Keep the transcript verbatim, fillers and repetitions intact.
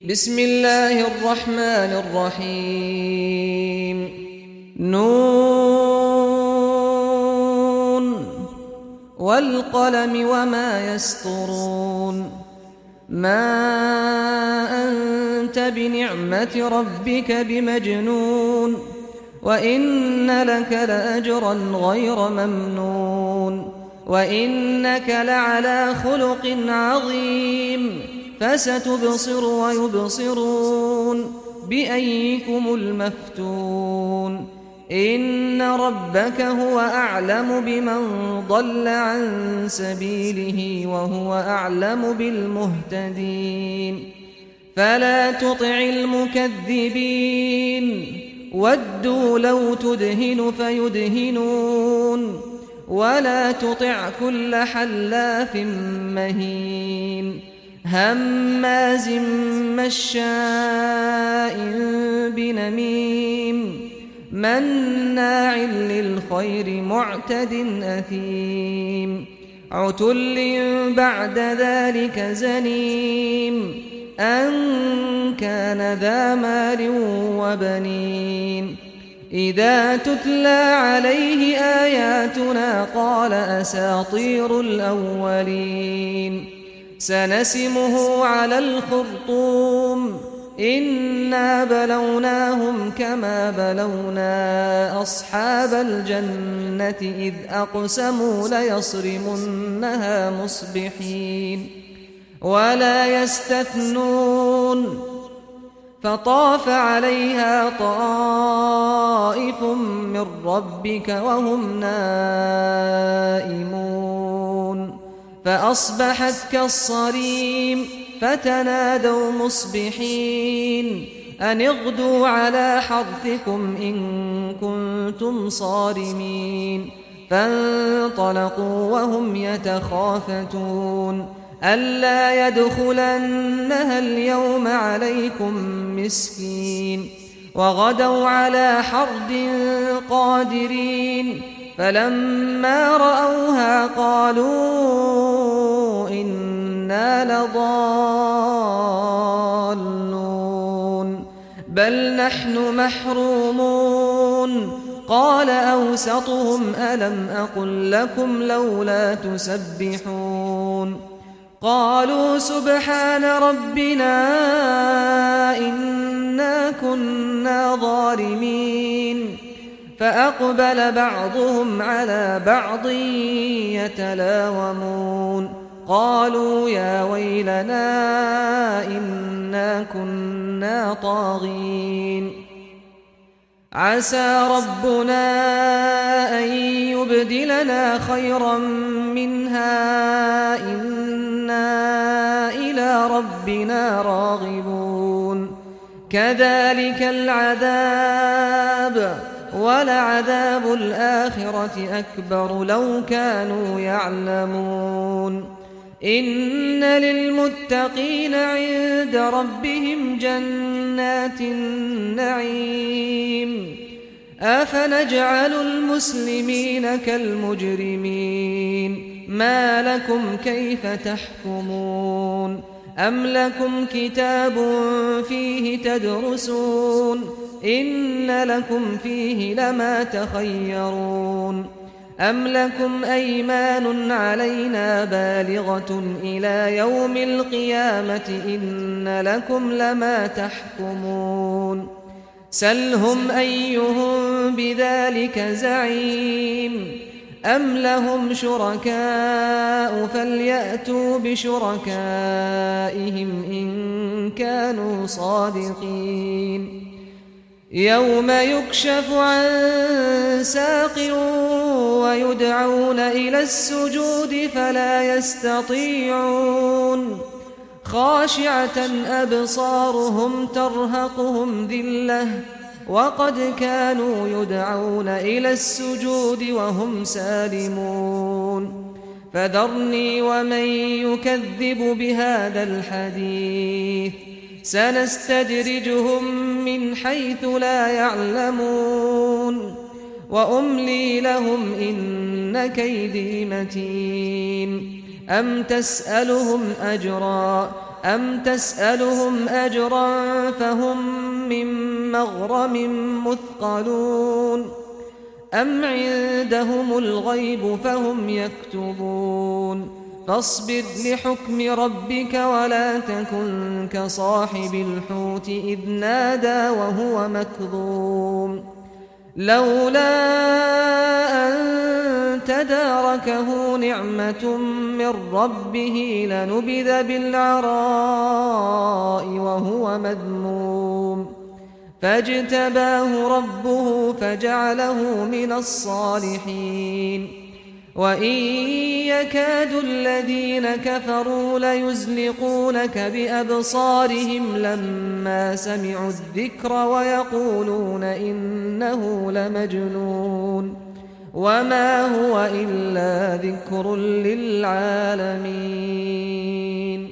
بسم الله الرحمن الرحيم نون والقلم وما يسطرون ما أنت بنعمة ربك بمجنون وإن لك لأجرا غير ممنون وإنك لعلى خلق عظيم فستبصر ويبصرون بأيكم المفتون إن ربك هو أعلم بمن ضل عن سبيله وهو أعلم بالمهتدين فلا تطع المكذبين ودوا لو تدهن فيدهنون ولا تطع كل حلاف مهين هماز مشاء بنميم مناع للخير معتد أثيم عتل بعد ذلك زنيم أن كان ذا مال وبنين إذا تتلى عليه آياتنا قال أساطير الأولين سنسمه على الخرطوم إنا بلوناهم كما بلونا أصحاب الجنة إذ أقسموا ليصرمنها مصبحين ولا يستثنون فطاف عليها طائف من ربك وهم نائمون فأصبحت كالصريم فتنادوا مصبحين أن اغدوا على حرثكم إن كنتم صارمين فانطلقوا وهم يتخافتون ألا يدخلنها اليوم عليكم مسكين وغدوا على حرد قادرين فلما رأوها قالوا إنا لضالون بل نحن محرومون قال أوسطهم ألم أقل لكم لولا تسبحون قالوا سبحان ربنا إنا كنا ظالمين فأقبل بعضهم على بعض يتلاومون قالوا يا ويلنا إنا كنا طاغين عسى ربنا أن يبدلنا خيرا منها إنا إلى ربنا راغبون كذلك العذاب ولعذاب الآخرة أكبر لو كانوا يعلمون إن للمتقين عند ربهم جنات النعيم أفنجعل المسلمين كالمجرمين ما لكم كيف تحكمون أم لكم كتاب فيه تدرسون إن لكم فيه لما تخيرون أم لكم أيمان علينا بالغة إلى يوم القيامة إن لكم لما تحكمون سلهم أيهم بذلك زعيم أم لهم شركاء فليأتوا بشركائهم إن كانوا صادقين يوم يكشف عن ساق ويدعون إلى السجود فلا يستطيعون خاشعة أبصارهم ترهقهم ذلة وقد كانوا يدعون إلى السجود وهم سالمون فذرني ومن يكذب بهذا الحديث سنستدرجهم من حيث لا يعلمون وأملي لهم إن كيدي متين أم تسألهم أجرا أم تسألهم أجرا فهم من مغرم مثقلون أم عندهم الغيب فهم يكتبون فاصبر لحكم ربك ولا تكن كصاحب الحوت إذ نادى وهو مكظوم لولا أن تداركه نعمة من ربه لنبذ بالعراء وهو مذموم فاجتباه ربه فجعله من الصالحين وإن يكاد الذين كفروا ليزلقونك بأبصارهم لما سمعوا الذكر ويقولون إنه لمجنون وما هو إلا ذكر للعالمين